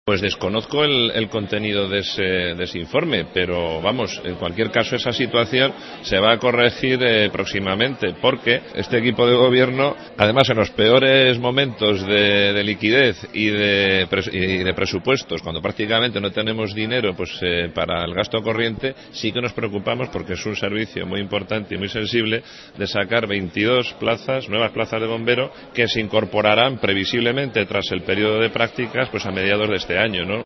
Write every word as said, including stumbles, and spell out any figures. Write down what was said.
Pues desconozco el, el contenido de ese, de ese informe, pero vamos, en cualquier caso esa situación se va a corregir eh, próximamente, porque este equipo de gobierno, además en los peores momentos de, de liquidez y de, y de presupuestos, cuando prácticamente no tenemos dinero pues eh, para el gasto corriente, sí que nos preocupamos porque es un servicio muy importante y muy sensible de sacar veintidós plazas, nuevas plazas de bombero, que se incorporarán previsiblemente tras el periodo de prácticas pues a mediados de este año, ¿no?